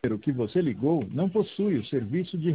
número que você ligou não possui o serviço de